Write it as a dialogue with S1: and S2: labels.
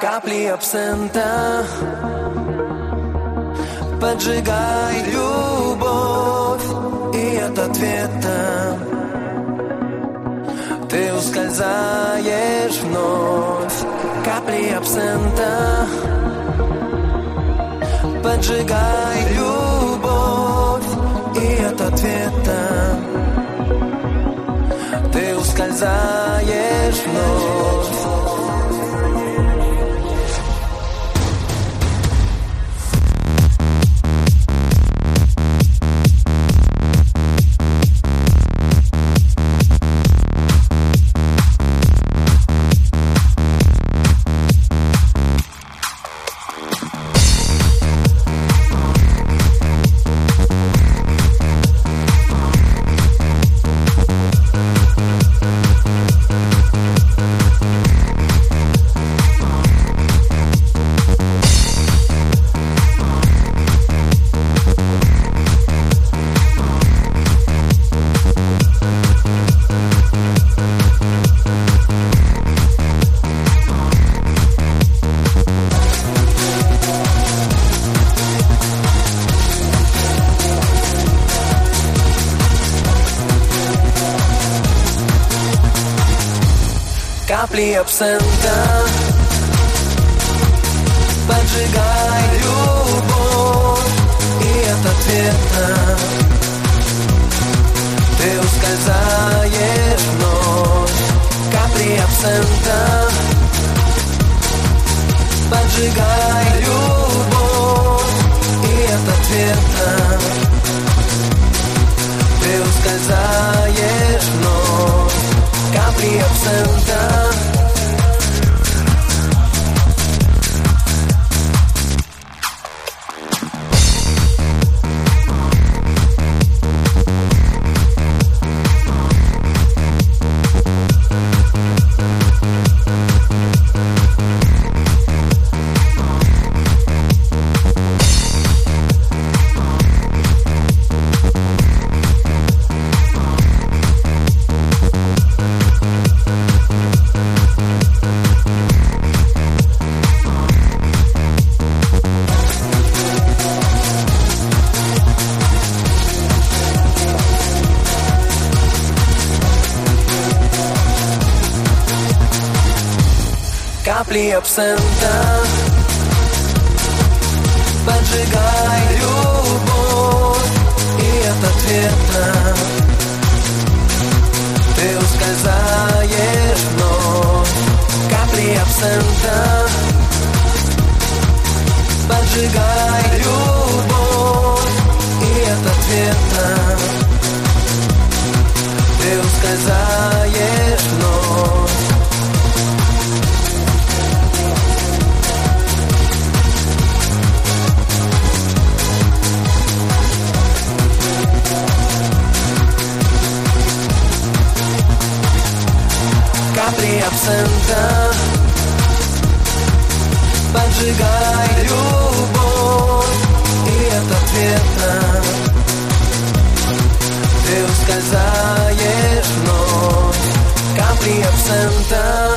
S1: Капли абсента, поджигай любовь, и от ответа ты ускользаешь вновь. Капли абсента, поджигай любовь, и от ответа ты ускользаешь вновь. Капли абсента, поджигай любовь, и от ответа ты ускользаешь вновь. Капли абсента, поджигай любовь, и от ответа ты ускользаешь вновь. Капли абсента. Капли абсента, поджигай любовь, и от ответа ты ускользаешь вновь. Капли абсента, поджигай любовь, и от ответа ты ускользаешь вновь. Капли абсента, поджигай любовь, и от ответа ты ускользаешь вновь. Капли абсента.